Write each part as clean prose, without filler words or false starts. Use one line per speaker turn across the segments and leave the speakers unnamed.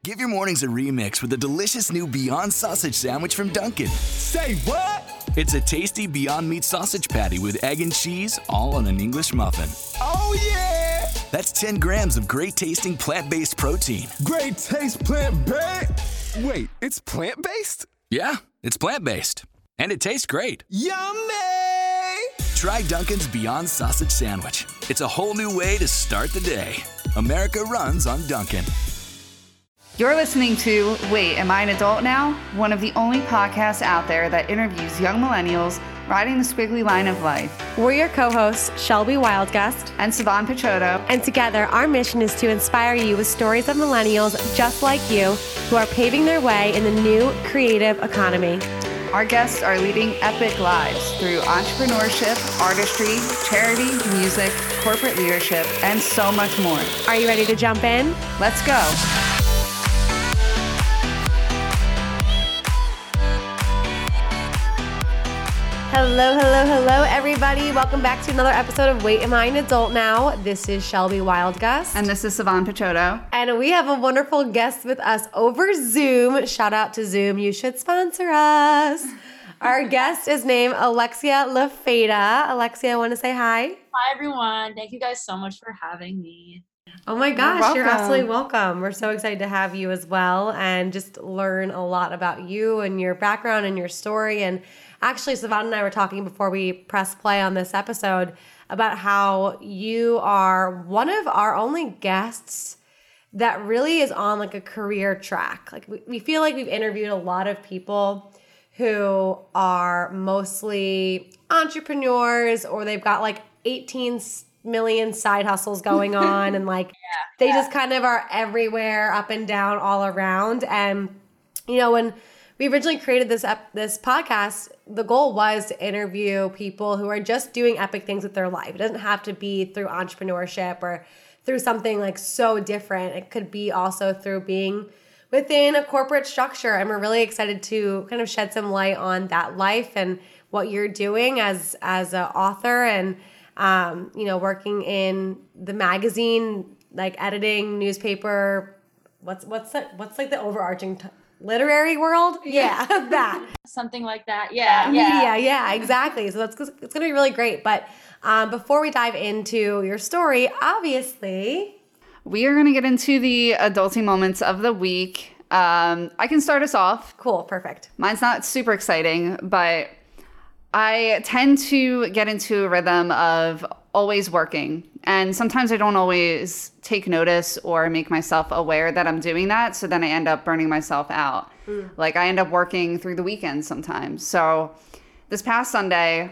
Give your mornings a remix with a delicious new Beyond Sausage Sandwich from Dunkin'.
Say what?
It's a tasty Beyond Meat sausage patty with egg and cheese, all on an English muffin.
Oh yeah!
That's 10 grams of great tasting plant-based protein.
Great taste plant-based? Wait, it's plant-based?
Yeah, it's plant-based. And it tastes great.
Yummy!
Try Dunkin's Beyond Sausage Sandwich. It's a whole new way to start the day. America runs on Dunkin'.
You're listening to Wait, Am I an Adult Now? One of the only podcasts out there that interviews young millennials riding the squiggly line of life.
We're your co-hosts, Shelby Wildgust
and Savan Picciotto.
And together, our mission is to inspire you with stories of millennials just like you who are paving their way in the new creative economy.
Our guests are leading epic lives through entrepreneurship, artistry, charity, music, corporate leadership, and so much more.
Are you ready to jump in?
Let's go.
Hello, everybody. Welcome back to another episode of Wait, Am I an Adult Now? This is Shelby Wildgust.
And this is Savan Picciotto.
And we have a wonderful guest with us over Zoom. Shout out to Zoom. You should sponsor us. Our guest is named Alexia LaFeda. Alexia, want to say hi?
Hi, everyone. Thank you guys so much for having me.
Oh my gosh, you're absolutely welcome. We're so excited to have you as well and just learn a lot about you and your background and your story. And actually, Savan and I were talking before we press play on this episode about how you are one of our only guests that really is on like a career track. Like we feel like we've interviewed a lot of people who are mostly entrepreneurs or they've got like 18 million side hustles going on and like they just kind of are everywhere, up and down, all around. And you know, when we originally created this podcast, the goal was to interview people who are just doing epic things with their life. It doesn't have to be through entrepreneurship or through something like so different. It could be also through being within a corporate structure. And we're really excited to kind of shed some light on that life and what you're doing as an author and you know, working in the magazine, like editing, newspaper. What's like the overarching literary world? Yeah, that.
Something like that. Yeah.
Media, yeah, exactly. So it's going to be really great. But before we dive into your story, obviously,
we are going to get into the adulting moments of the week. I can start us off.
Cool, perfect.
Mine's not super exciting, but I tend to get into a rhythm of always working. And sometimes I don't always take notice or make myself aware that I'm doing that. So then I end up burning myself out. Like I end up working through the weekend sometimes. So this past Sunday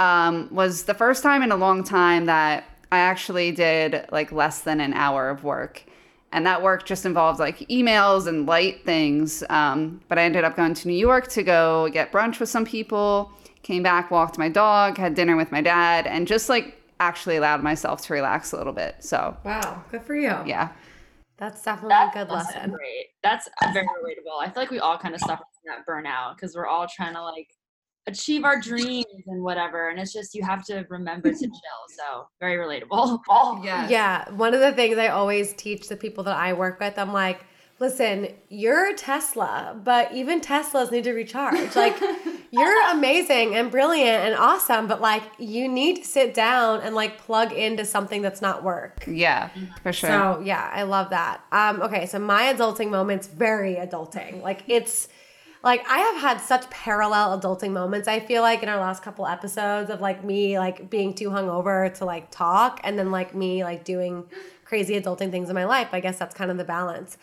was the first time in a long time that I actually did like less than an hour of work. And that work just involved like emails and light things. But I ended up going to New York to go get brunch with some people. Came back, walked my dog, had dinner with my dad, and just like actually allowed myself to relax a little bit. So
wow, good for you.
Yeah.
That's definitely a good lesson.
Great. That's very relatable. I feel like we all kind of suffer from that burnout because we're all trying to like achieve our dreams and whatever. And it's just, you have to remember to chill. So very relatable.
Yes.
Yeah. One of the things I always teach the people that I work with, I'm like, listen, you're a Tesla, but even Teslas need to recharge. Like, you're amazing and brilliant and awesome, but like, you need to sit down and like plug into something that's not work.
Yeah, for sure.
So yeah, I love that. Okay, so my adulting moment's very adulting. Like, it's like I have had such parallel adulting moments. I feel like in our last couple episodes of like me like being too hungover to like talk, and then like me like doing crazy adulting things in my life. I guess that's kind of the balance.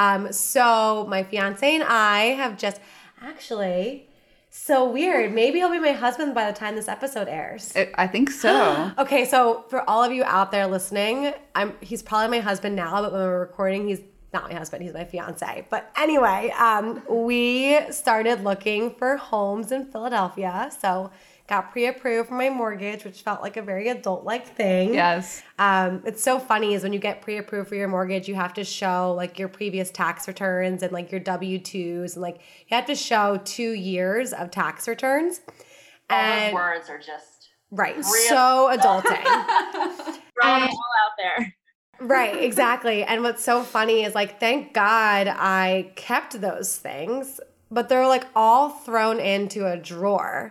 So my fiance and I have just actually, so weird. Maybe he'll be my husband by the time this episode airs.
I think so.
Okay, so for all of you out there listening, he's probably my husband now, but when we're recording, he's not my husband, he's my fiance. But anyway, we started looking for homes in Philadelphia. So got pre-approved for my mortgage, which felt like a very adult-like thing.
Yes.
It's so funny is when you get pre-approved for your mortgage, you have to show like your previous tax returns and like your W-2s, and like you have to show 2 years of tax returns.
All those words are just
right, so adulting.
Throwing them all out there.
Right, exactly. And what's so funny is like, thank God I kept those things, but they're like all thrown into a drawer.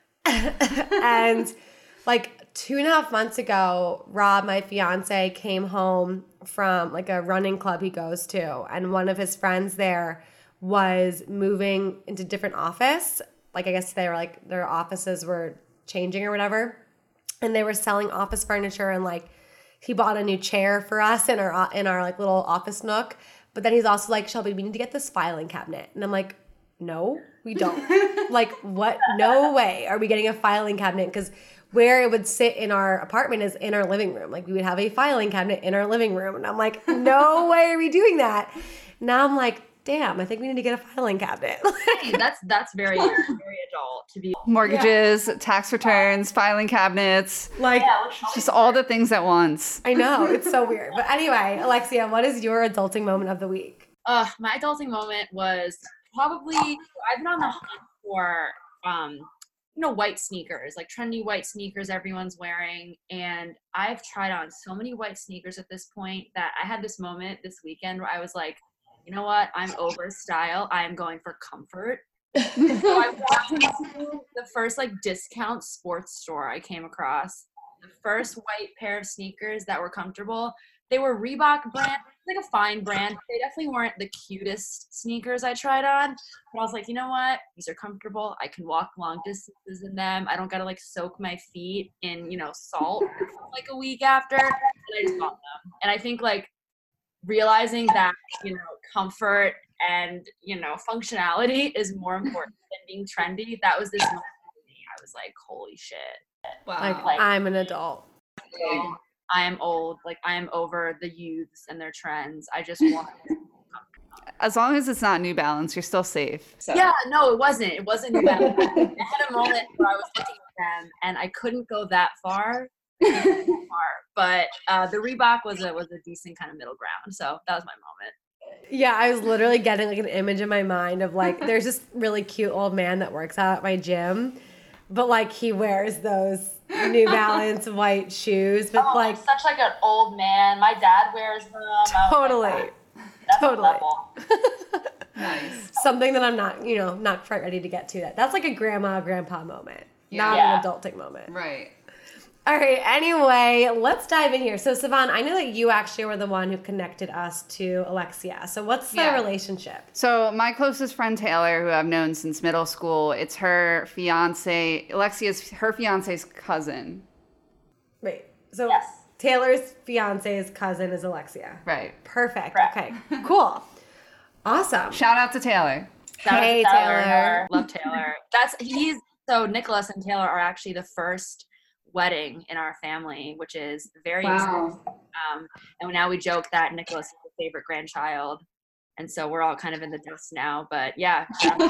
And like 2.5 months ago, Rob, my fiance, came home from like a running club he goes to, and one of his friends there was moving into different office. Like I guess they were like their offices were changing or whatever, and they were selling office furniture, and like he bought a new chair for us in our like little office nook. But then he's also like, Shelby, we need to get this filing cabinet, and I'm like, no, we don't. Like, what? No way are we getting a filing cabinet, because where it would sit in our apartment is in our living room. Like, we would have a filing cabinet in our living room. And I'm like, no way are we doing that. Now I'm like, damn, I think we need to get a filing cabinet.
That's very, very adult to be.
Mortgages, tax returns, filing cabinets, like just all the things at once.
I know, it's so weird. But anyway, Alexia, what is your adulting moment of the week?
My adulting moment was probably, I've been on the hunt for, white sneakers, like trendy white sneakers everyone's wearing. And I've tried on so many white sneakers at this point that I had this moment this weekend where I was like, you know what? I'm over style. I'm going for comfort. So I walked into the first like discount sports store I came across. The first white pair of sneakers that were comfortable. They were Reebok brand, like a fine brand. They definitely weren't the cutest sneakers I tried on. But I was like, you know what? These are comfortable. I can walk long distances in them. I don't gotta like soak my feet in, salt like a week after. And I just bought them. And I think like realizing that, comfort and, functionality is more important than being trendy. That was this moment for me. I was like, holy shit.
Wow.
Like I'm an adult.
I am old. Like I am over the youths and their trends. I just want.
As long as it's not New Balance, you're still safe. So.
Yeah, no, it wasn't. It wasn't New Balance. I had a moment where I was looking at them and I couldn't go that far. But the Reebok was a decent kind of middle ground. So that was my moment.
Yeah, I was literally getting like an image in my mind of like, there's this really cute old man that works out at my gym, but like he wears those New Balance white shoes, but like
such like an old man. My dad wears them.
Totally.
That's
totally.
Nice.
Something that I'm not, not quite ready to get to that. That's like a grandpa moment, not an adulting moment.
Right.
All right. Anyway, let's dive in here. So, Sivan, I know that you actually were the one who connected us to Alexia. So, what's the relationship?
So, my closest friend Taylor, who I've known since middle school, it's her fiance. Alexia's her fiance's cousin.
Wait. So, yes. Taylor's fiance's cousin is Alexia.
Right.
Perfect. Correct. Okay. Cool. Awesome.
Shout out to Taylor.
Hey, Taylor.
Love Taylor. So Nicholas and Taylor are actually the first wedding in our family, which is very exciting. And now we joke that Nicholas is the favorite grandchild, and so we're all kind of in the dust now. But yeah,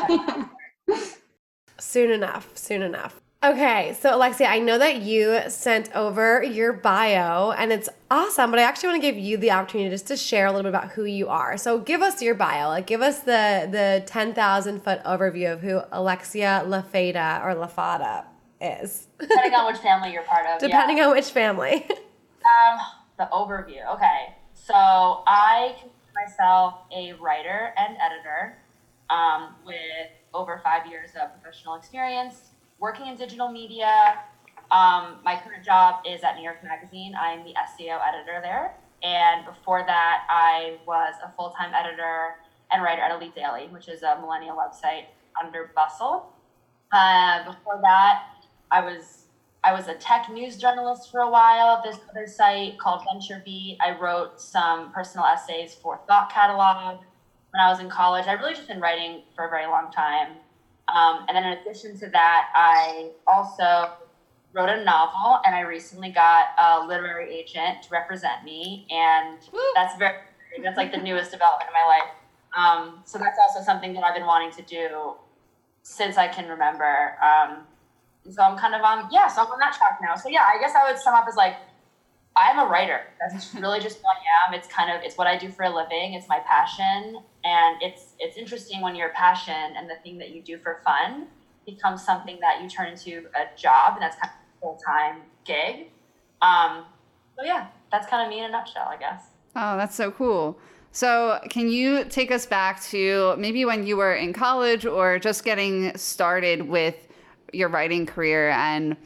soon enough. Okay, so Alexia, I know that you sent over your bio, and it's awesome. But I actually want to give you the opportunity just to share a little bit about who you are. So give us your bio. Like, give us the 10,000-foot overview of who Alexia LaFada or LaFada is.
Depending on which family you're part of.
Depending on which family.
The overview. Okay. So I consider myself a writer and editor with over 5 years of professional experience working in digital media. My current job is at New York Magazine. I'm the SEO editor there. And before that, I was a full-time editor and writer at Elite Daily, which is a millennial website under Bustle. Before that, I was a tech news journalist for a while at this other site called VentureBeat. I wrote some personal essays for Thought Catalog when I was in college. I've really just been writing for a very long time. And then in addition to that, I also wrote a novel, and I recently got a literary agent to represent me. And that's like the newest development in my life. So that's also something that I've been wanting to do since I can remember. So I'm kind of so I'm on that track now. So yeah, I guess I would sum up as like, I'm a writer. That's really just who I am. It's what I do for a living. It's my passion. And it's interesting when your passion and the thing that you do for fun becomes something that you turn into a job, and that's kind of a full-time gig. So yeah, that's kind of me in a nutshell, I guess.
Oh, that's so cool. So can you take us back to maybe when you were in college or just getting started with your writing career, and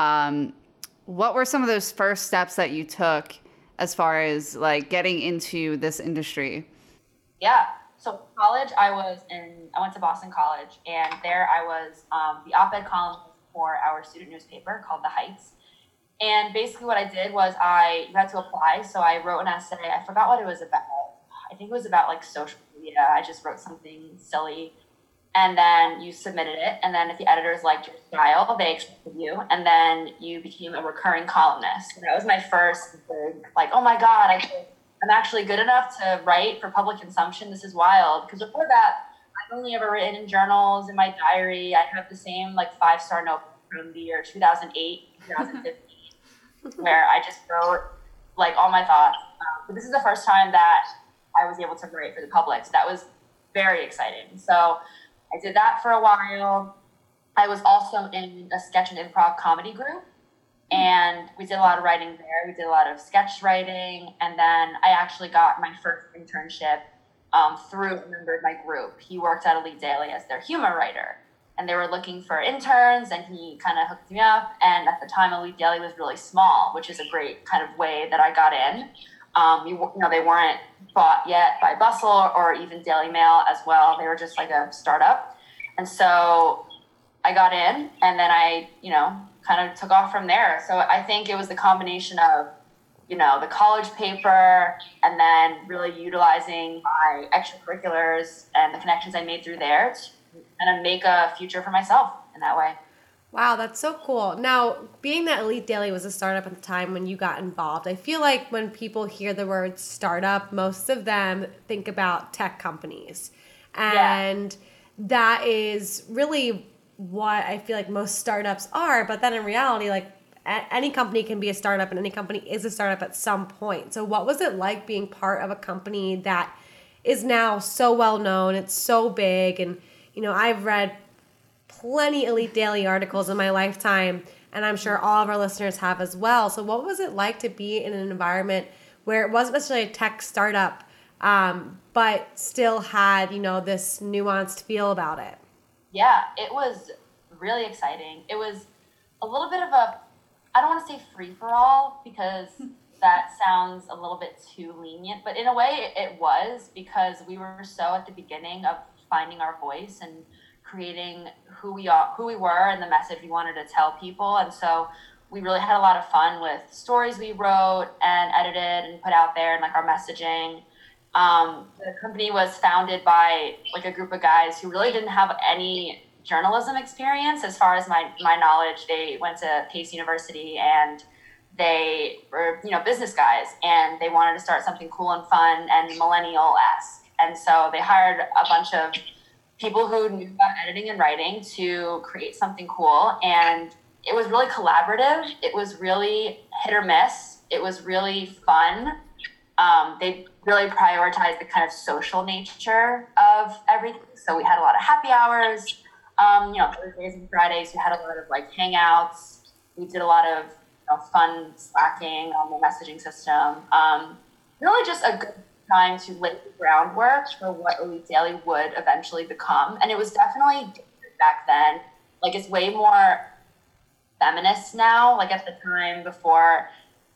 what were some of those first steps that you took as far as like getting into this industry?
Yeah. So college, I went to Boston College, and there I was the op-ed columnist for our student newspaper called The Heights. And basically what I did was you had to apply. So I wrote an essay. I forgot what it was about. I think it was about like social media. I just wrote something silly. And then you submitted it. And then if the editors liked your style, they accepted you. And then you became a recurring columnist. And that was my first big, like, oh my God, I'm actually good enough to write for public consumption. This is wild. Because before that, I've only ever written in journals, in my diary. I have the same like 5-star notebook from the year 2008, 2015, where I just wrote like all my thoughts. But this is the first time that I was able to write for the public. So that was very exciting. So I did that for a while. I was also in a sketch and improv comedy group. And we did a lot of writing there. We did a lot of sketch writing. And then I actually got my first internship through a member of my group. He worked at Elite Daily as their humor writer. And they were looking for interns, and he kind of hooked me up. And at the time, Elite Daily was really small, which is a great kind of way that I got in. They weren't bought yet by Bustle or even Daily Mail as well. They were just like a startup. And so I got in, and then I, kind of took off from there. So I think it was the combination of, the college paper, and then really utilizing my extracurriculars and the connections I made through there to kind of make a future for myself in that way.
Wow, that's so cool. Now, being that Elite Daily was a startup at the time when you got involved, I feel like when people hear the word startup, most of them think about tech companies. And that is really what I feel like most startups are. But then in reality, like any company can be a startup, and any company is a startup at some point. So what was it like being part of a company that is now so well known? It's so big. And, I've read plenty Elite Daily articles in my lifetime, and I'm sure all of our listeners have as well. So what was it like to be in an environment where it wasn't necessarily a tech startup, but still had, this nuanced feel about it?
Yeah, it was really exciting. It was a little bit of I don't want to say free-for-all, because that sounds a little bit too lenient, but in a way it was, because we were so at the beginning of finding our voice and creating who we were and the message we wanted to tell people. And so we really had a lot of fun with stories we wrote and edited and put out there, and like our messaging. The company was founded by like a group of guys who really didn't have any journalism experience. As far as my knowledge, they went to Pace University, and they were, business guys, and they wanted to start something cool and fun and millennial-esque. And so they hired a bunch of people who knew about editing and writing to create something cool. And it was really collaborative. It was really hit or miss. It was really fun. They really prioritized the kind of social nature of everything. So we had a lot of happy hours. Thursdays and Fridays, we had a lot of like hangouts. We did a lot of fun slacking on the messaging system. Really just a good time to lay the groundwork for what Elite Daily would eventually become. And it was definitely different back then. Like, it's way more feminist now. Like, at the time before,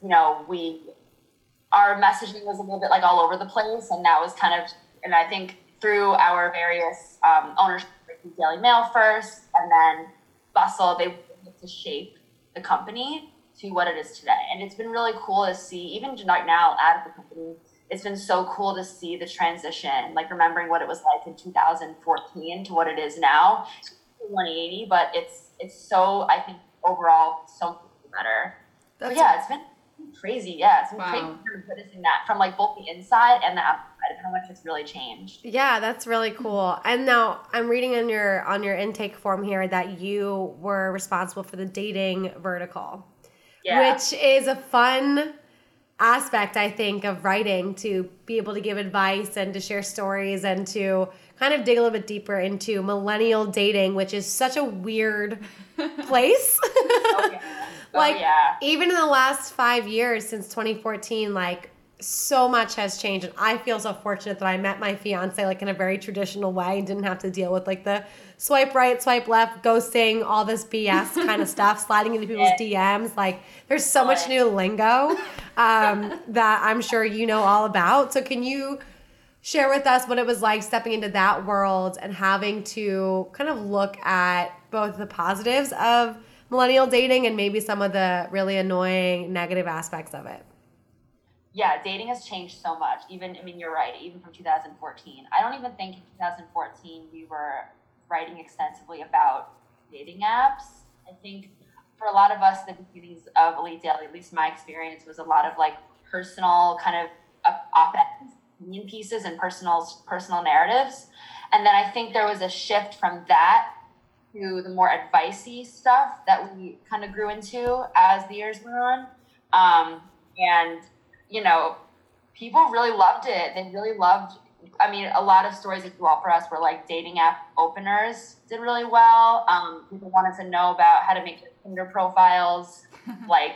our messaging was a little bit like all over the place. And that was kind of, and I think through our various ownership, like Daily Mail first, and then Bustle, they wanted to shape the company to what it is today. And it's been really cool to see, even right now at the company, it's been so cool to see the transition, like remembering what it was like in 2014 to what it is now. It's 180, but it's so, I think, overall, so better. But yeah, it's been crazy. Yeah, it's been crazy witnessing that from like both the inside and the outside, how much it's really changed.
Yeah, that's really cool. And now I'm reading on your intake form here that you were responsible for the dating vertical, which is a fun aspect, I think, of writing, to be able to give advice and to share stories and to kind of dig a little bit deeper into millennial dating, which is such a weird place. Like,
yeah.
Even in the last 5 years since 2014, like, so much has changed. And I feel so fortunate that I met my fiance, like, in a very traditional way and didn't have to deal with, like, the swipe right, swipe left, ghosting, all this BS kind of stuff, sliding into people's DMs. Like, there's so much new lingo that I'm sure you know all about. So can you share with us what it was like stepping into that world and having to kind of look at both the positives of millennial dating and maybe some of the really annoying negative aspects of it?
Yeah, dating has changed so much. You're right, even from 2014. I don't even think in 2014 we were writing extensively about dating apps. I think for a lot of us, the beginnings of Elite Daily, at least my experience, was a lot of like personal kind of op-eds, opinion pieces, and personal narratives. And then I think there was a shift from that to the more advice-y stuff that we kind of grew into as the years went on. And, you know, people really loved it. They really loved, a lot of stories that grew up for us were like dating app openers did really well. People wanted to know about how to make their Tinder profiles, like,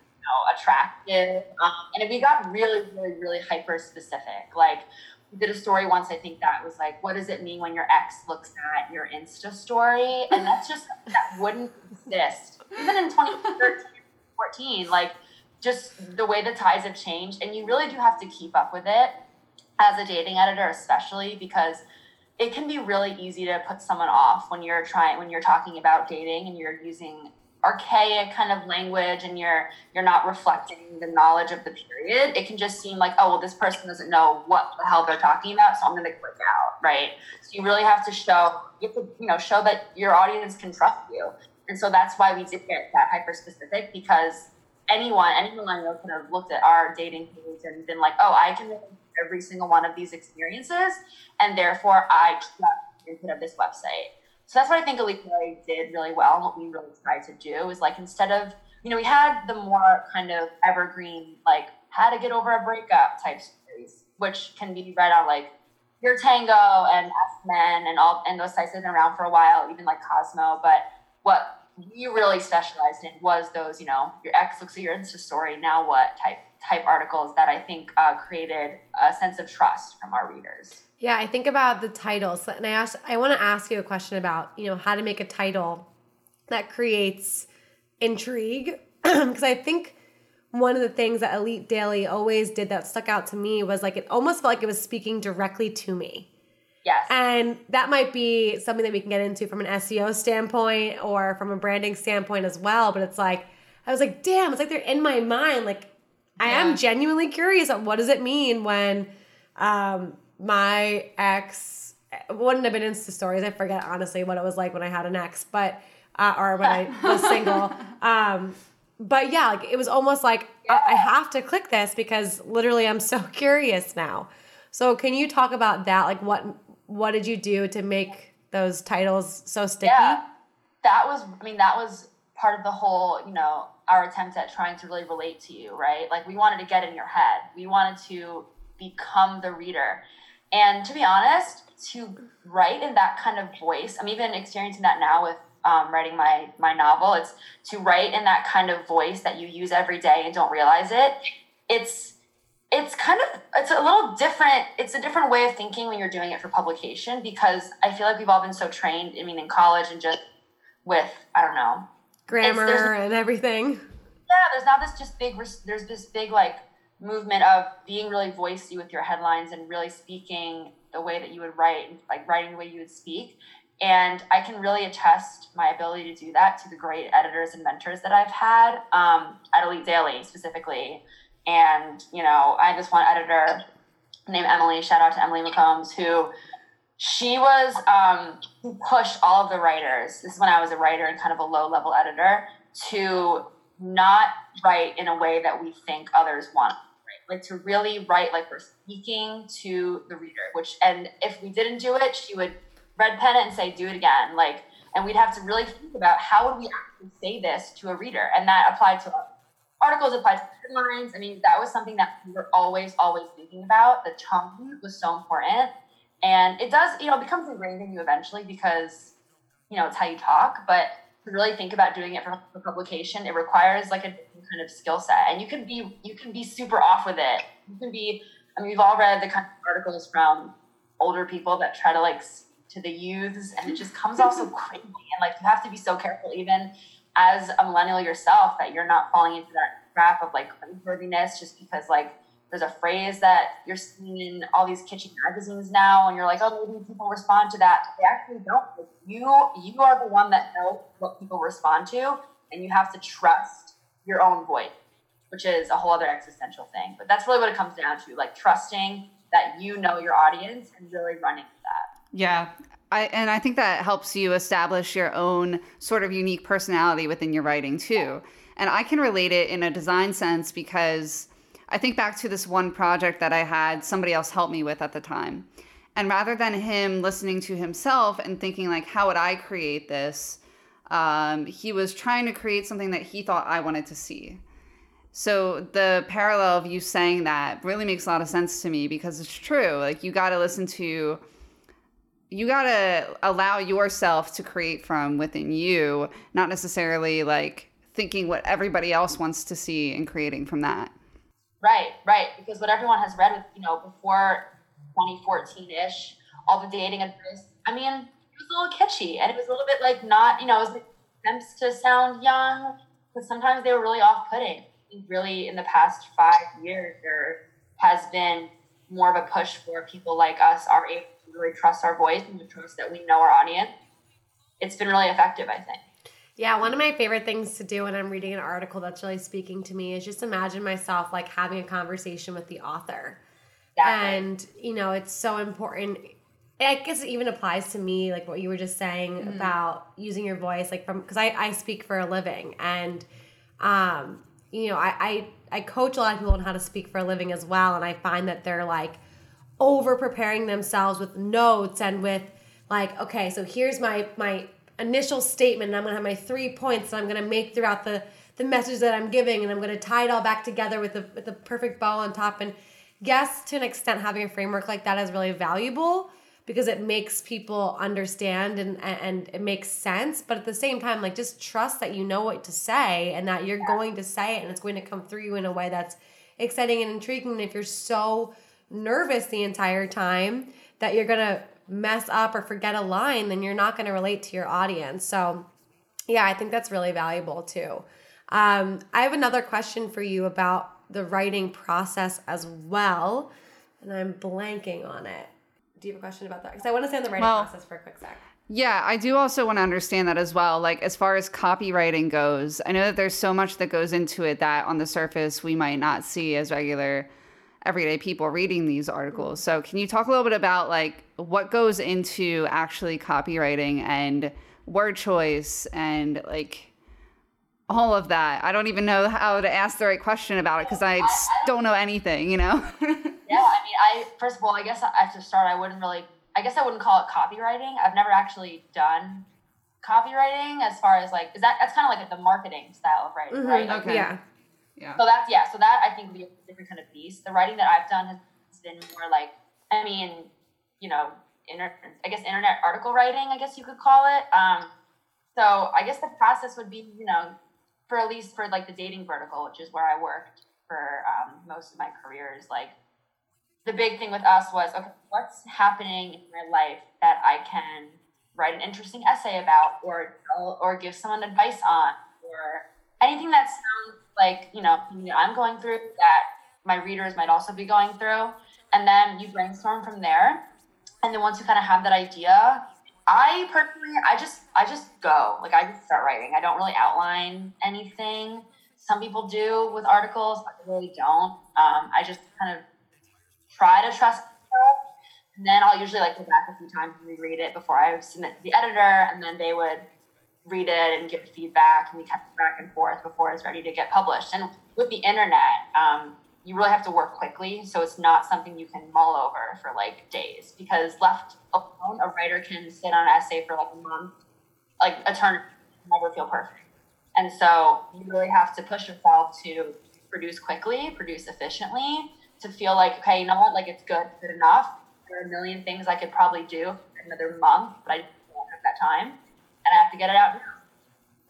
attractive. And we got really, really, really hyper specific. Like, we did a story once, I think that was like, what does it mean when your ex looks at your Insta story? And that's just, that wouldn't exist. Even in 2013, 14, like, just the way the tides have changed. And you really do have to keep up with it as a dating editor, especially because it can be really easy to put someone off when you're talking about dating and you're using archaic kind of language and you're not reflecting the knowledge of the period. It can just seem like, oh, well, this person doesn't know what the hell they're talking about, so I'm going to click out, right? So you really have to show that your audience can trust you. And so that's why we did get that hyper specific, because any millennial could have looked at our dating page and been like, oh, I can make every single one of these experiences, and therefore I trust the input of this website. So that's what I think Elite Daily did really well. And what we really tried to do is, like, instead of, we had the more kind of evergreen, like, how to get over a breakup type stories, which can be read on like Your Tango and X-Men and those sites that have been around for a while, even like Cosmo. But what we really specialized in was those, your ex looks at your Insta story, now what type articles that I think created a sense of trust from our readers.
Yeah, I think about the titles, and I want to ask you a question about, how to make a title that creates intrigue, because I think one of the things that Elite Daily always did that stuck out to me was, like, it almost felt like it was speaking directly to me.
Yes.
And that might be something that we can get into from an SEO standpoint or from a branding standpoint as well, but it's like, I was like, damn, it's like they're in my mind. Like, I am genuinely curious of what does it mean when my ex wouldn't have been Insta stories. I forget honestly what it was like when I had an ex, but or when I was single. But yeah, like, it was almost like I have to click this because literally I'm so curious now. So can you talk about that? Like, what did you do to make those titles so sticky?
Yeah, that was part of the whole, our attempt at trying to really relate to you, right? Like, we wanted to get in your head. We wanted to become the reader. And to be honest, to write in that kind of voice, I'm even experiencing that now with writing my novel. It's to write in that kind of voice that you use every day and don't realize it. It's a little different. It's a different way of thinking when you're doing it for publication, because I feel like we've all been so trained, in college and just with, I don't know,
grammar and everything.
Yeah, there's now there's this big like movement of being really voicey with your headlines and really speaking the way that you would write, like writing the way you would speak. And I can really attest my ability to do that to the great editors and mentors that I've had at Elite Daily specifically. And, I have this one editor named Emily, shout out to Emily McCombs, who who pushed all of the writers. This is when I was a writer and kind of a low-level editor, to not write in a way that we think others want, right? Like, to really write like we're speaking to the reader, and if we didn't do it, she would red pen it and say, do it again. Like, and we'd have to really think about how would we actually say this to a reader. And that applied to articles, applied to headlines. That was something that we were always thinking about. The tone was so important. And it does, it becomes ingrained in you eventually because, it's how you talk. But to really think about doing it for publication, it requires like a different kind of skill set. And you can be super off with it. You can be, I mean, we've all read the kind of articles from older people that try to like to the youths, and it just comes off so crazy. And like, you have to be so careful, even as a millennial yourself, that you're not falling into that trap of like cringeworthiness just because like there's a phrase that you're seeing in all these kitschy magazines now, and you're like, oh, maybe people respond to that. They actually don't. Like, you are the one that knows what people respond to, and you have to trust your own voice, which is a whole other existential thing. But that's really what it comes down to, like trusting that you know your audience and really running with that.
Yeah. I think that helps you establish your own sort of unique personality within your writing too. And I can relate it in a design sense because I think back to this one project that I had somebody else help me with at the time. And rather than him listening to himself and thinking like, how would I create this? He was trying to create something that he thought I wanted to see. So the parallel of you saying that really makes a lot of sense to me because it's true. Like you got to allow yourself to create from within you, not necessarily like thinking what everybody else wants to see and creating from that.
Right. Because what everyone has read with, before 2014-ish, all the dating advice, I mean, it was a little kitschy and it was a little bit like not, it was like attempts to sound young, but sometimes they were really off-putting. Really, in the past 5 years, there has been more of a push for people like us are able to really trust our voice and to trust that we know our audience. It's been really effective, I think.
Yeah, one of my favorite things to do when I'm reading an article that's really speaking to me is just imagine myself like having a conversation with the author. Exactly. And, it's so important. I guess it even applies to me, like what you were just saying about using your voice, like because I speak for a living and, I coach a lot of people on how to speak for a living as well. And I find that they're like over preparing themselves with notes and with like, okay, so here's my initial statement and I'm going to have my 3 points that I'm going to make throughout the message that I'm giving. And I'm going to tie it all back together with the perfect bow on top. And yes, to an extent, having a framework like that is really valuable because it makes people understand and it makes sense. But at the same time, like just trust that you know what to say and that you're going to say it and it's going to come through you in a way that's exciting and intriguing. And if you're so nervous the entire time that you're going to mess up or forget a line, then you're not going to relate to your audience. So yeah, I think that's really valuable too. I have another question for you about the writing process as well. And I'm blanking on it. Do you have a question about that? Because I want to stay on the writing process for a quick sec.
Yeah, I do also want to understand that as well. Like as far as copywriting goes, I know that there's so much that goes into it that on the surface we might not see as regular everyday people reading these articles. So can you talk a little bit about like what goes into actually copywriting and word choice and like all of that? I don't even know how to ask the right question about it because I don't know anything,
Yeah, I mean, first of all, I guess I have to start. I wouldn't call it copywriting. I've never actually done copywriting as far as like, that's kind of like the marketing style of writing, right? Like,
okay.
Yeah.
So that I think would be a different kind of beast. The writing that I've done has been more like, I mean, internet article writing, I guess you could call it. So I guess the process would be, for at least for like the dating vertical, which is where I worked for most of my career, is like the big thing with us was, okay, what's happening in my life that I can write an interesting essay about or give someone advice on or anything that sounds like, I'm going through that my readers might also be going through. And then you brainstorm from there. And then once you kind of have that idea, I personally, I just go. Like I just start writing. I don't really outline anything. Some people do with articles, but I really don't. I just kind of try to trust myself. And then I'll usually like go back a few times and reread it before I submit to the editor. And then they would read it and give feedback. And we kept back and forth before it's ready to get published. And with the internet, you really have to work quickly. So it's not something you can mull over for like days, because left alone, a writer can sit on an essay for like a month, like a turn, never feel perfect. And so you really have to push yourself to produce quickly, produce efficiently, to feel like, okay, you know what, like it's good enough. There are a million things I could probably do in another month, but I don't have that time. And I have to get it out now.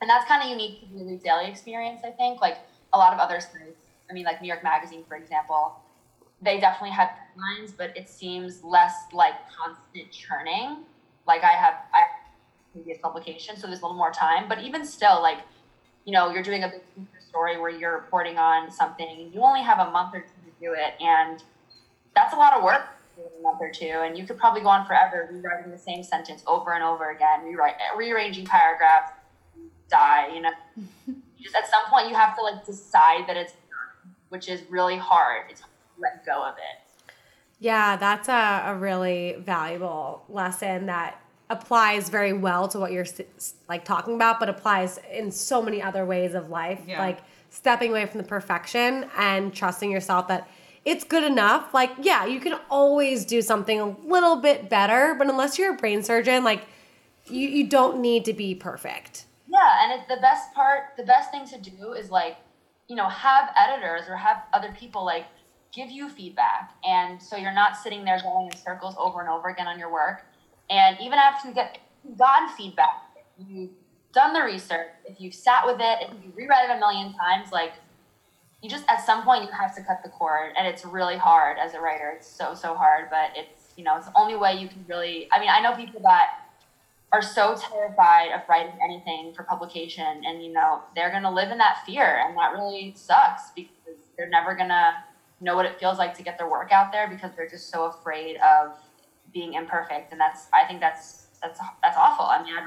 And that's kind of unique to the Read Daily experience, I think. Like a lot of other sites, I mean, like New York Magazine, for example, they definitely have deadlines, but it seems less like constant churning. Like I have previous publication, so there's a little more time. But even still, like, you know, you're doing a big story where you're reporting on something, you only have a month or two to do it, and that's a lot of work in a month or two. And you could probably go on forever rewriting the same sentence over and over again, rearranging paragraphs, die, you know. Just at some point you have to like decide that it's done, which is really hard. It's hard to let go of it.
Yeah, that's a really valuable lesson that applies very well to what you're like talking about, but applies in so many other ways of life. Yeah. Like stepping away from the perfection and trusting yourself that it's good enough. Like, yeah, you can always do something a little bit better, but unless you're a brain surgeon, like you don't need to be perfect.
Yeah, and the best thing to do is like, you know, have editors or have other people like give you feedback. And so you're not sitting there going in circles over and over again on your work. And even after you've gotten feedback, if you've done the research, if you've sat with it, if you rewrite it a million times, like you just, at some point you have to cut the cord. And it's really hard as a writer. It's so hard, but it's, you know, it's the only way you can really, I mean, I know people that are so terrified of writing anything for publication, and, you know, they're going to live in that fear, and that really sucks because they're never going to know what it feels like to get their work out there because they're just so afraid of being imperfect. And I think that's awful. I mean,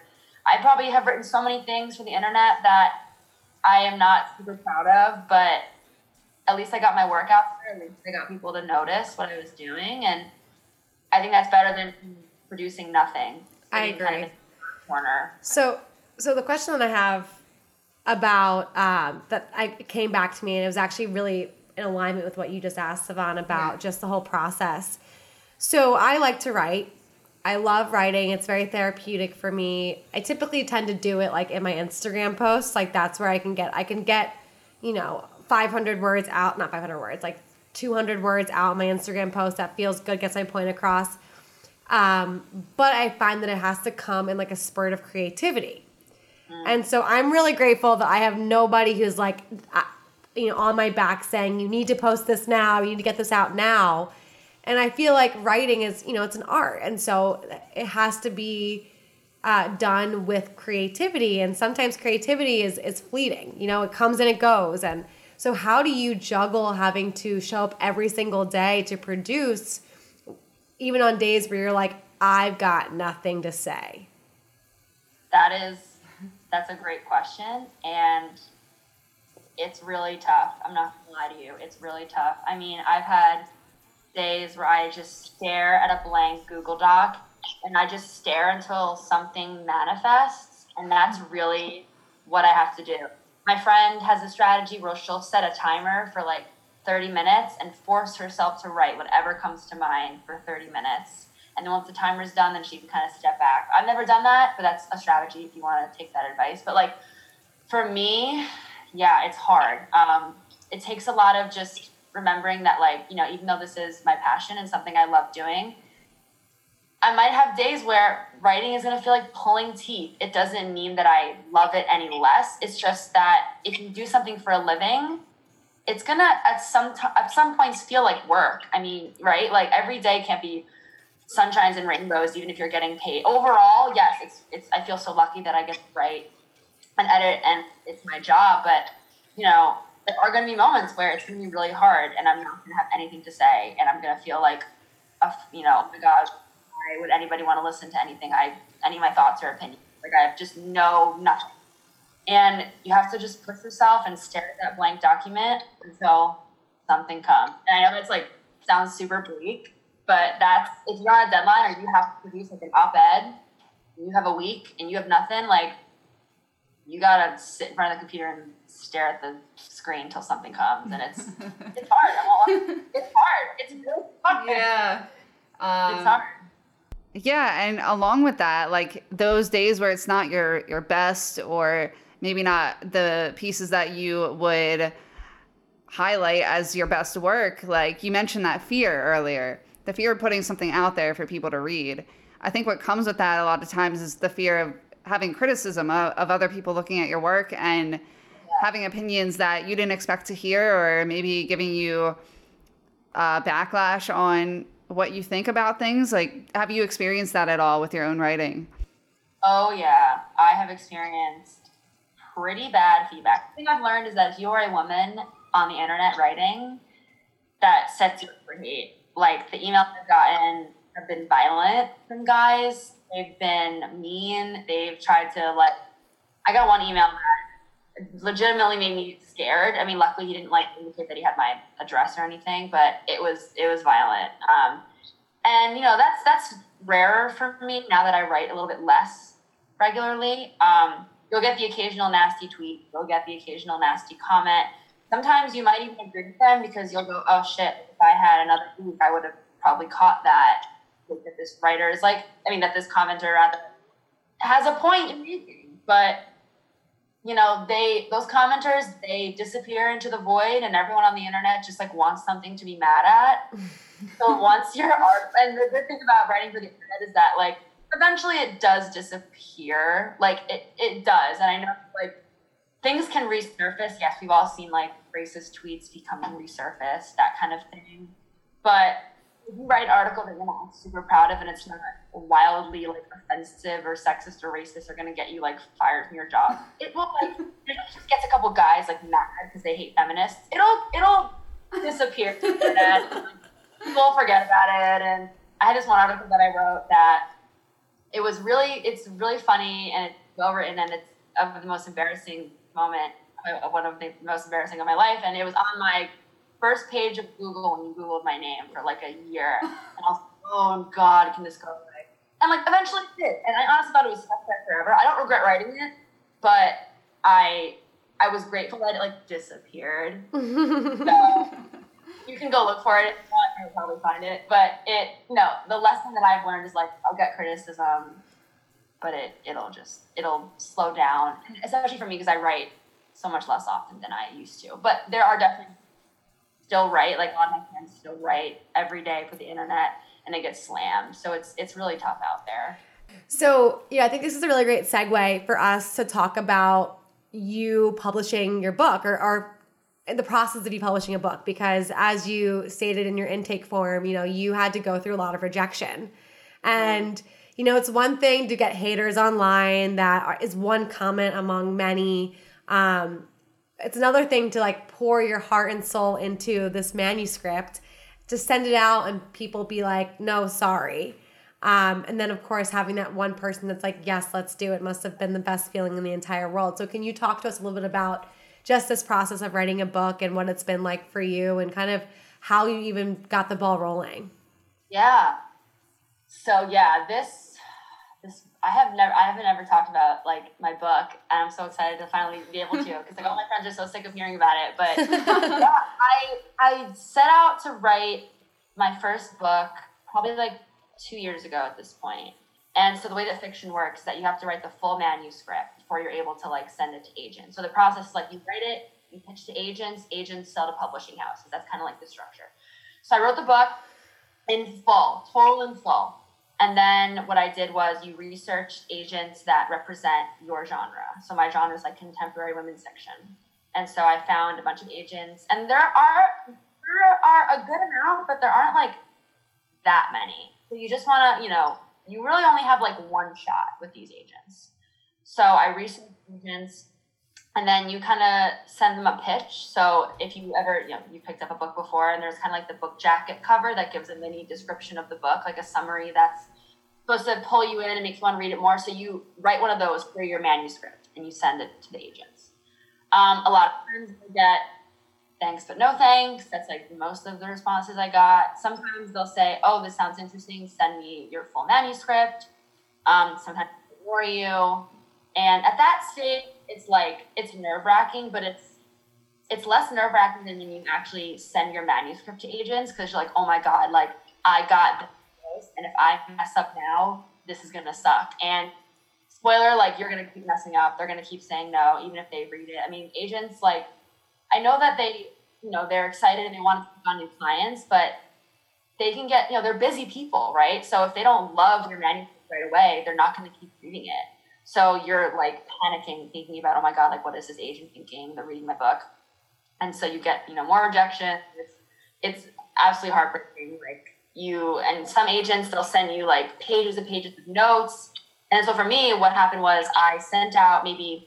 I probably have written so many things for the internet that I am not super proud of, but at least I got my work out there. At least I got people to notice what I was doing. And I think that's better than producing nothing.
I agree.
Kind of corner.
So the question that I have about that I came back to me, and it was actually really in alignment with what you just asked, Sivan, about just the whole process. So I like to write. I love writing. It's very therapeutic for me. I typically tend to do it like in my Instagram posts. Like that's where I can get, you know, 500 words out, not 500 words, like 200 words out in my Instagram post. That feels good, gets my point across. But I find that it has to come in like a spurt of creativity. And so I'm really grateful that I have nobody who's like, you know, on my back saying, you need to post this now, you need to get this out now. And I feel like writing is, you know, it's an art. And so it has to be done with creativity. And sometimes creativity is fleeting. You know, it comes and it goes. And so how do you juggle having to show up every single day to produce, even on days where you're like, I've got nothing to say?
That's a great question. And it's really tough. I'm not gonna lie to you. It's really tough. I mean, I've had days where I just stare at a blank Google Doc and I just stare until something manifests. And that's really what I have to do. My friend has a strategy where she'll set a timer for like 30 minutes and force herself to write whatever comes to mind for 30 minutes. And then once the timer's done, then she can kind of step back. I've never done that, but that's a strategy if you want to take that advice. But like for me, yeah, it's hard. It takes a lot of just remembering that, like, you know, even though this is my passion and something I love doing, I might have days where writing is going to feel like pulling teeth. It doesn't mean that I love it any less. It's just that if you do something for a living, it's going to at some points feel like work. I mean, right? Like every day can't be sunshines and rainbows, even if you're getting paid. Overall, yes, it's I feel so lucky that I get to write and edit and it's my job. But, you know, there are going to be moments where it's going to be really hard and I'm not going to have anything to say. And I'm going to feel like, you know, oh my God, why would anybody want to listen to anything? Any of my thoughts or opinions? Like I have just nothing. And you have to just push yourself and stare at that blank document until something comes. And I know that's like, sounds super bleak, but that's, if you're on a deadline or you have to produce like an op-ed, and you have a week and you have nothing, like you gotta sit in front of the computer and stare at the screen until something comes. And it's hard. It's hard. It's really hard.
Yeah.
It's hard.
Yeah, and along with that, like those days where it's not your best or maybe not the pieces that you would highlight as your best work, like you mentioned that fear earlier, the fear of putting something out there for people to read. I think what comes with that a lot of times is the fear of having criticism of other people looking at your work and having opinions that you didn't expect to hear, or maybe giving you backlash on what you think about things? Like, have you experienced that at all with your own writing?
Oh, yeah. I have experienced pretty bad feedback. The thing I've learned is that if you're a woman on the internet writing, that sets you up for hate. Like, the emails I've gotten have been violent from guys. They've been mean. They've tried to, like, I got one email that legitimately made me scared. I mean, luckily he didn't, like, indicate that he had my address or anything, but it was violent. And, you know, that's rarer for me now that I write a little bit less regularly. You'll get the occasional nasty tweet. You'll get the occasional nasty comment. Sometimes you might even agree with them because you'll go, oh shit, if I had another week, I would have probably caught that. That this writer is like, that this commenter rather has a point in making. But, you know, those commenters, they disappear into the void, and everyone on the internet just like wants something to be mad at. So once your art, and the good thing about writing for the internet is that, like, eventually it does disappear. Like, it does. And I know, like, things can resurface. Yes, we've all seen, like, racist tweets becoming resurfaced, that kind of thing. But if you write an article that you're not super proud of and it's not wildly, like, offensive or sexist or racist or going to get you, like, fired from your job, it will, like, it just gets a couple guys, like, mad because they hate feminists. It'll disappear to the internet. Like, people forget about it. And I had this one article that I wrote that it's really funny and it's well written, and it's one of the most embarrassing of my life. And it was on my first page of Google when you Googled my name for like a year. And I was like, oh God, can this go away? And like eventually it did. And I honestly thought it was stuck there forever. I don't regret writing it, but I was grateful that it like disappeared. So you can go look for it if you want, you'll probably find it. But the lesson that I've learned is like, I'll get criticism, but it'll slow down. And especially for me, because I write so much less often than I used to. But there are definitely still write, like a lot of my friends still write every day for the internet, and they get slammed. So it's really tough out there.
So I think this is a really great segue for us to talk about you publishing your book or the process of you publishing a book, because as you stated in your intake form, you had to go through a lot of rejection. And, it's one thing to get haters online. That is one comment among many. It's another thing to like pour your heart and soul into this manuscript, to send it out and people be like, no, sorry. And then of course having that one person that's like, yes, let's do it, must have been the best feeling in the entire world. So can you talk to us a little bit about just this process of writing a book and what it's been like for you, and kind of how you even got the ball rolling?
Yeah. So this I haven't ever talked about like my book, and I'm so excited to finally be able to, because like all my friends are so sick of hearing about it. But yeah, I set out to write my first book probably like 2 years ago at this point. And so the way that fiction works is that you have to write the full manuscript before you're able to like send it to agents. So the process is like you write it, you pitch to agents sell to publishing houses. That's kind of like the structure. So I wrote the book in full, total in full. And then what I did was you researched agents that represent your genre. So my genre is like contemporary women's fiction. And so I found a bunch of agents, and there are a good amount, but there aren't like that many. So you just want to, you really only have like one shot with these agents. So I researched agents, and then you kind of send them a pitch. So if you ever, you picked up a book before, and there's kind of like the book jacket cover that gives a mini description of the book, like a summary that's supposed to pull you in and make you want to read it more. So you write one of those for your manuscript, and you send it to the agents. A lot of times I get thanks, but no thanks. That's like most of the responses I got. Sometimes they'll say, oh, this sounds interesting, send me your full manuscript. Sometimes they ignore you. And at that stage, it's like, it's nerve-wracking, but it's less nerve-wracking than when you actually send your manuscript to agents, because you're like, oh my God, like I got this, and if I mess up now, this is going to suck. And spoiler, like you're going to keep messing up. They're going to keep saying no, even if they read it. I mean, agents, like, I know that they, they're excited and they want to take on new clients, but they can get, they're busy people, right? So if they don't love your manuscript right away, they're not going to keep reading it. So you're like panicking, thinking about, oh my God, like what is this agent thinking? They're reading my book. And so you get, more rejection. It's absolutely heartbreaking. Like and some agents, they'll send you like pages and pages of notes. And so for me, what happened was I sent out maybe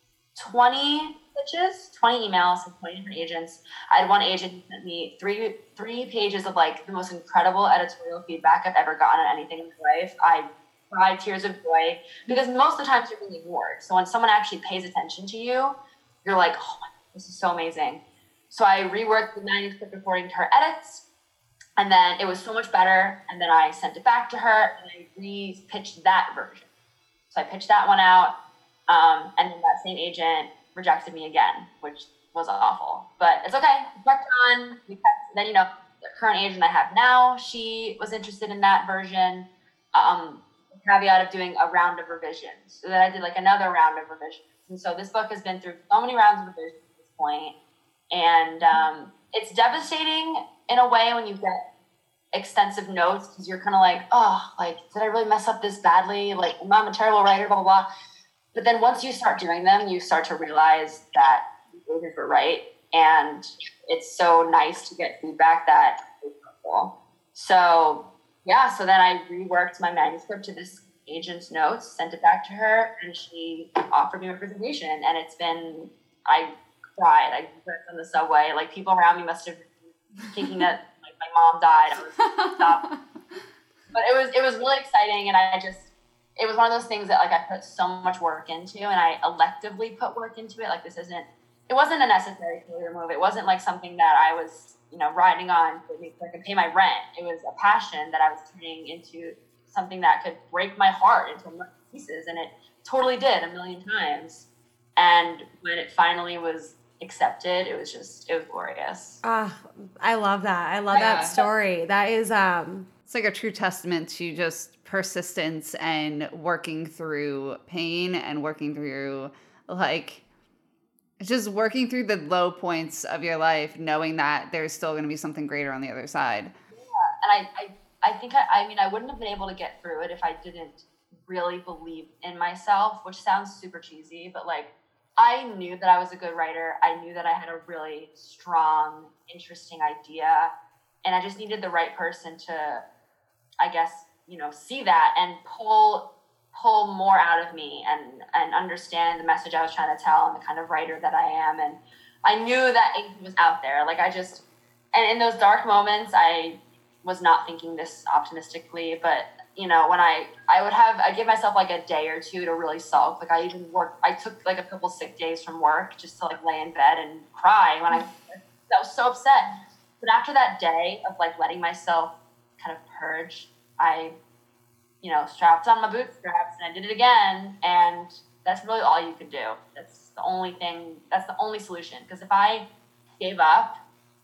20 pitches, 20 emails to 20 different agents. I had one agent who sent me three pages of like the most incredible editorial feedback I've ever gotten on anything in my life. I cried tears of joy because most of the times you're being ignored. So when someone actually pays attention to you, you're like, oh my God, this is so amazing. So I reworked the manuscript according to her edits, and then it was so much better. And then I sent it back to her and I re-pitched that version. So I pitched that one out, and then that same agent rejected me again, which was awful. But it's okay. We worked on. Then the current agent I have now, she was interested in that version. Caveat of doing a round of revisions. So then I did like another round of revisions. And so this book has been through so many rounds of revisions at this point. And it's devastating in a way when you get extensive notes because you're kind of like, oh, like, did I really mess up this badly? Like, I'm a terrible writer, blah, blah, blah. But then once you start doing them, you start to realize that the agents were right. And it's so nice to get feedback that is helpful. So yeah, so then I reworked my manuscript to this agent's notes, sent it back to her, and she offered me representation. And I cried. I cried on the subway. Like, people around me must have been thinking that like my mom died. I was stuff. But it was really exciting, and it was one of those things that like I put so much work into, and I electively put work into it. Like, it wasn't a necessary career move. It wasn't like something that I was riding on so I could pay my rent. It was a passion that I was turning into something that could break my heart into a million pieces, and it totally did a million times. And when it finally was accepted, it was glorious.
I love that. I love that story. That is
it's like a true testament to just persistence and working through pain and working through just working through the low points of your life, knowing that there's still going to be something greater on the other side.
Yeah, and I think I wouldn't have been able to get through it if I didn't really believe in myself, which sounds super cheesy, but like I knew that I was a good writer. I knew that I had a really strong, interesting idea, and I just needed the right person to, I guess, see that and pull more out of me and understand the message I was trying to tell and the kind of writer that I am. And I knew that it was out there. Like and in those dark moments, I was not thinking this optimistically, but when I give myself like a day or two to really sulk. Like I took like a couple sick days from work just to like lay in bed and cry when I was so upset. But after that day of like letting myself kind of purge, I strapped on my bootstraps and I did it again. And that's really all you could do. That's the only solution. Because if I gave up,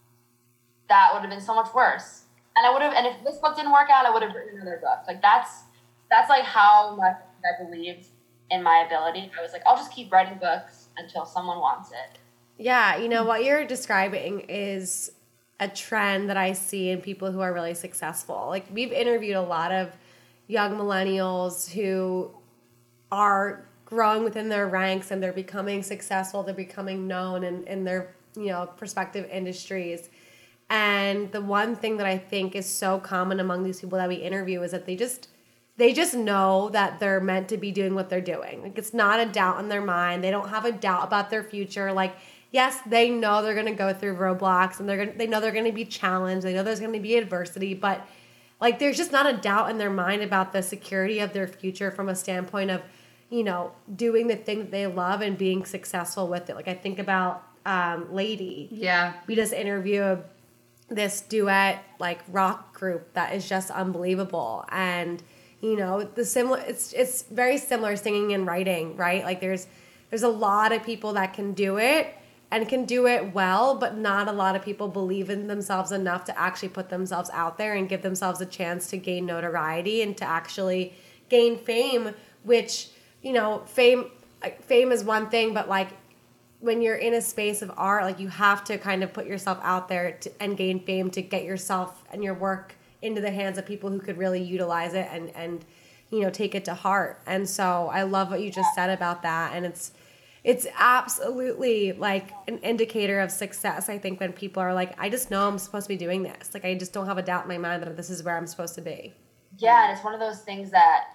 that would have been so much worse. And if this book didn't work out, I would have written another book. Like that's like how much I believed in my ability. I was like, I'll just keep writing books until someone wants it.
Yeah. What you're describing is a trend that I see in people who are really successful. Like, we've interviewed a lot of young millennials who are growing within their ranks and they're becoming successful, they're becoming known in their, prospective industries. And the one thing that I think is so common among these people that we interview is that they just know that they're meant to be doing what they're doing. Like, it's not a doubt in their mind. They don't have a doubt about their future. Like, yes, they know they're going to go through roadblocks and they know they're going to be challenged. They know there's going to be adversity, but like, there's just not a doubt in their mind about the security of their future from a standpoint of, doing the thing that they love and being successful with it. Like, I think about Lady. Yeah. We just interviewed this duet, like, rock group that is just unbelievable. And, it's very similar singing and writing, right? Like, there's a lot of people that can do it and can do it well, but not a lot of people believe in themselves enough to actually put themselves out there and give themselves a chance to gain notoriety and to actually gain fame, which, fame is one thing, but like, when you're in a space of art, like, you have to kind of put yourself out there and gain fame to get yourself and your work into the hands of people who could really utilize it and take it to heart. And so I love what you just said about that. And it's absolutely like an indicator of success. I think when people are like, I just know I'm supposed to be doing this. Like, I just don't have a doubt in my mind that this is where I'm supposed to be.
Yeah, and it's one of those things that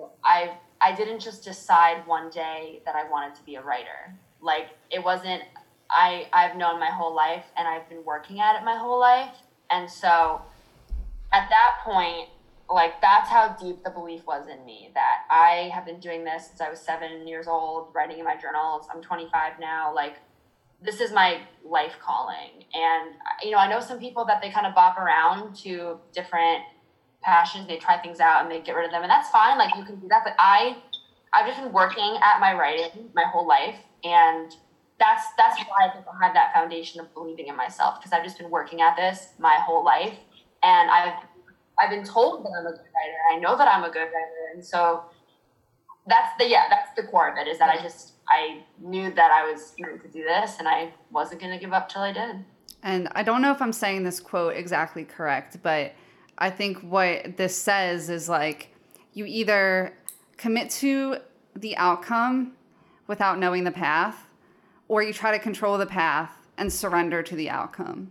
I didn't just decide one day that I wanted to be a writer. Like, it wasn't, I've known my whole life and I've been working at it my whole life. And so at that point, like, that's how deep the belief was in me, that I have been doing this since I was 7 years old, writing in my journals. I'm 25 now. Like, this is my life calling. And, I know some people that they kind of bop around to different passions. They try things out and they get rid of them. And that's fine. Like, you can do that. But I've just been working at my writing my whole life. And that's why I think I have that foundation of believing in myself, because I've just been working at this my whole life. And I've been told that I'm a good writer. I know that I'm a good writer. And so that's the core of it, is that I knew that I was going to do this and I wasn't going to give up till I did.
And I don't know if I'm saying this quote exactly correct, but I think what this says is, like, you either commit to the outcome without knowing the path, or you try to control the path and surrender to the outcome.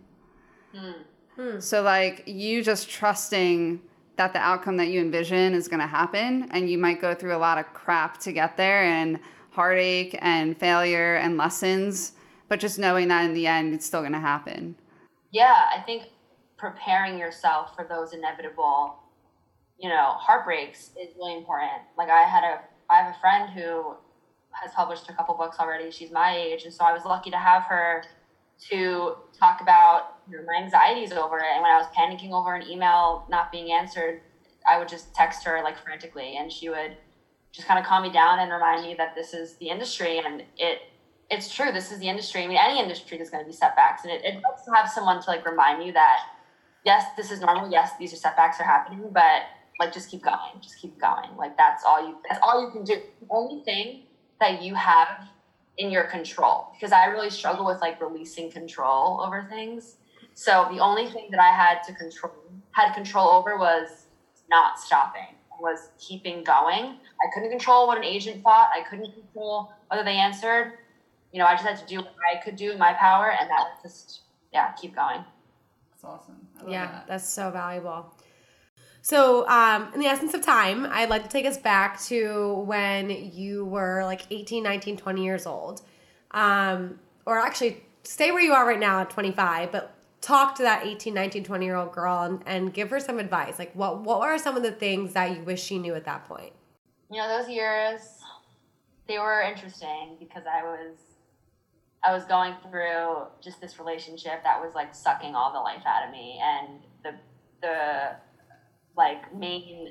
So, like, you just trusting that the outcome that you envision is going to happen, and you might go through a lot of crap to get there, and heartache and failure and lessons, but just knowing that in the end it's still going to happen.
Yeah, I think preparing yourself for those inevitable, heartbreaks is really important. Like, I have a friend who has published a couple books already. She's my age, and so I was lucky to have her to talk about my anxieties over it. And when I was panicking over an email not being answered, I would just text her like frantically, and she would just kind of calm me down and remind me that this is the industry, and it's true. This is the industry. I mean, any industry, there's going to be setbacks, and it helps to have someone to, like, remind you that, yes, this is normal. Yes, these are setbacks are happening, but, like, just keep going. Just keep going. Like, that's all you can do. The only thing that you have in your control, because I really struggle with, like, releasing control over things. So the only thing that I had control over was not stopping, was keeping going. I couldn't control what an agent thought. I couldn't control whether they answered. I just had to do what I could do in my power, and that was just, keep going.
That's awesome. I love that.
That's so valuable. So, in the essence of time, I'd like to take us back to when you were like 18, 19, 20 years old. Or actually, stay where you are right now at 25, but talk to that 18, 19, 20-year-old girl and give her some advice. Like, what are some of the things that you wish she knew at that point?
Those years, they were interesting because I was going through just this relationship that was, like, sucking all the life out of me. And the like, main,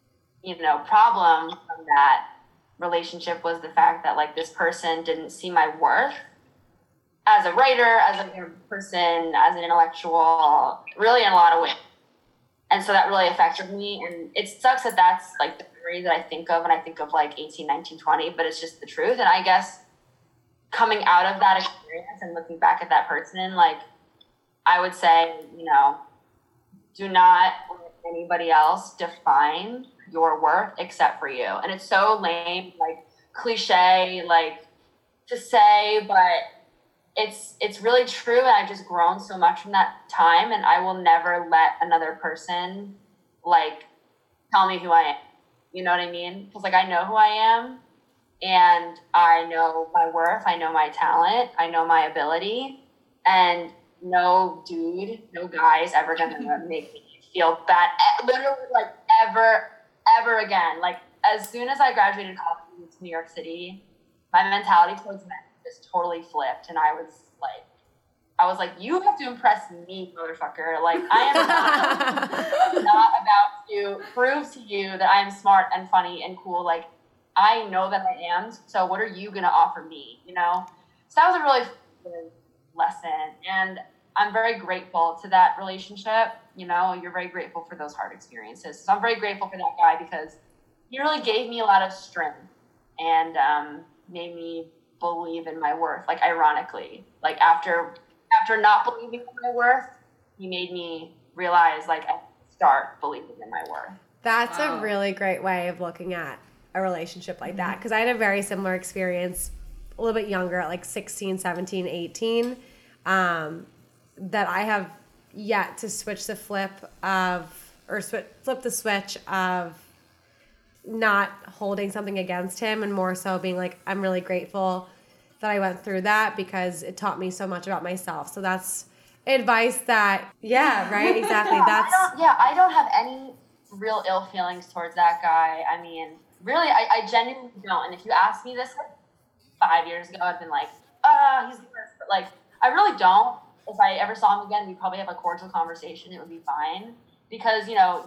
problem from that relationship was the fact that, like, this person didn't see my worth as a writer, as a person, as an intellectual, really in a lot of ways. And so that really affected me. And it sucks that that's, like, the memory that I think of when I think of, like, 18, 19, 20, but it's just the truth. And I guess coming out of that experience and looking back at that person, like, I would say, do not let anybody else define your worth except for you. And it's so lame, like, cliche, like, to say, but it's really true. And I've just grown so much from that time, and I will never let another person, like, tell me who I am. You know what I mean? Because, like, I know who I am, and I know my worth, I know my talent, I know my ability, and no guy is ever going to make me feel bad, literally, like, ever again. Like, as soon as I graduated college and moved to New York City, my mentality towards men just totally flipped, and I was like, you have to impress me, motherfucker. Like, I am not about to prove to you that I am smart and funny and cool. Like, I know that I am, so what are you going to offer me, So that was a really good lesson, and I'm very grateful to that relationship. You're very grateful for those hard experiences. So I'm very grateful for that guy because he really gave me a lot of strength and made me believe in my worth. Like, ironically, like, after not believing in my worth, he made me realize, like, I start believing in my worth.
That's a really great way of looking at a relationship like that. Because I had a very similar experience a little bit younger at like 16, 17, 18, that I have yet to switch the flip the switch of not holding something against him and more so being like, I'm really grateful that I went through that because it taught me so much about myself. So that's advice that, right, exactly.
I don't have any real ill feelings towards that guy. I mean, really, I genuinely don't. And if you asked me this like 5 years ago, I'd been like, he's the worst. But like, I really don't. If I ever saw him again, we'd probably have a cordial conversation. It would be fine. Because,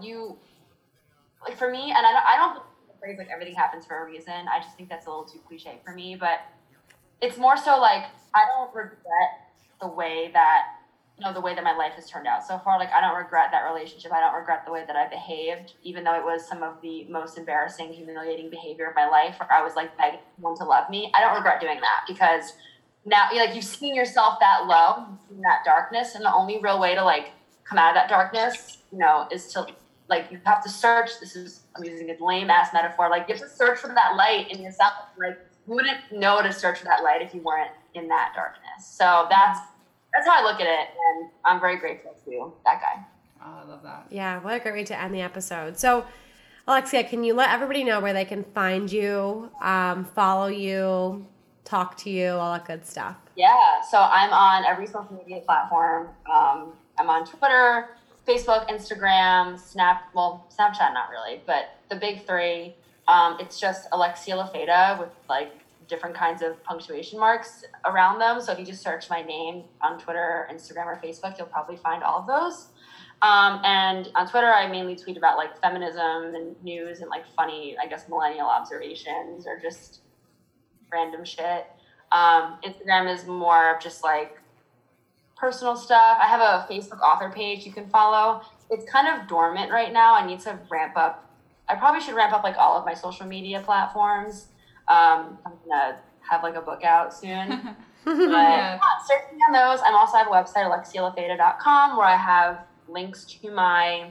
like for me, and I don't think the phrase like everything happens for a reason. I just think that's a little too cliche for me. But it's more so like, I don't regret the way that my life has turned out so far. Like, I don't regret that relationship. I don't regret the way that I behaved, even though it was some of the most embarrassing, humiliating behavior of my life, where I was like begging someone to love me. I don't regret doing that because now, like, you've seen yourself that low, you've seen that darkness, and the only real way to like come out of that darkness, is to like, you have to search. I'm using a lame ass metaphor. Like, you have to search for that light in yourself. Like, you wouldn't know to search for that light if you weren't in that darkness. So that's how I look at it, and I'm very grateful to that guy.
Oh, I love that.
Yeah, what a great way to end the episode. So, Alexia, can you let everybody know where they can find you, follow you, talk to you, all that good stuff?
Yeah, so I'm on every social media platform. I'm on Twitter, Facebook, Instagram, Snapchat not really, but the big three. It's just Alexia Lafayette with like different kinds of punctuation marks around them. So if you just search my name on Twitter, Instagram, or Facebook, you'll probably find all of those. And on Twitter, I mainly tweet about like feminism and news and like funny, I guess, millennial observations or just random shit. Instagram is more of just like personal stuff. I have a Facebook author page you can follow. It's kind of dormant right now. I need to ramp up. I probably should ramp up like all of my social media platforms. I'm gonna have like a book out soon. But search me on those. I also have a website, alexialafayette.com, where I have links to my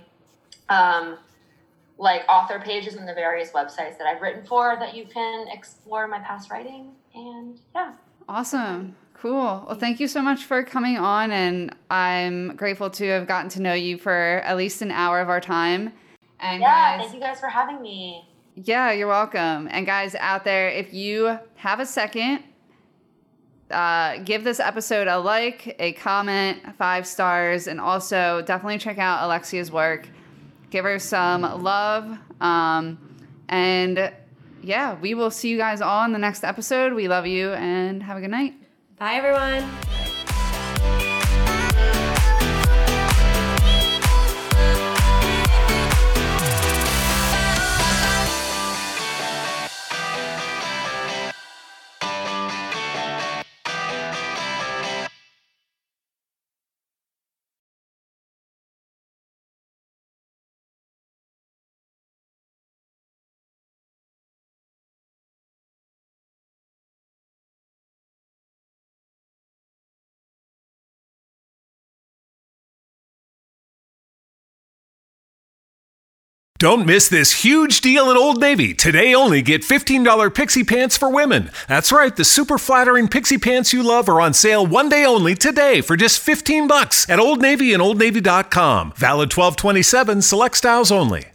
like author pages and the various websites that I've written for that you can explore my past writing. And yeah.
Awesome. Cool. Well, thank you so much for coming on, and I'm grateful to have gotten to know you for at least an hour of our time. And
thank you guys for having me.
Yeah, you're welcome. And guys out there, if you have a second, give this episode a like, a comment, 5 stars, and also definitely check out Alexia's work. Give her some love. And yeah, we will see you guys all in the next episode. We love you and have a good night.
Bye, everyone.
Don't miss this huge deal at Old Navy. Today only, get $15 pixie pants for women. That's right, the super flattering pixie pants you love are on sale one day only today for just $15 at Old Navy and OldNavy.com. Valid 12/27, select styles only.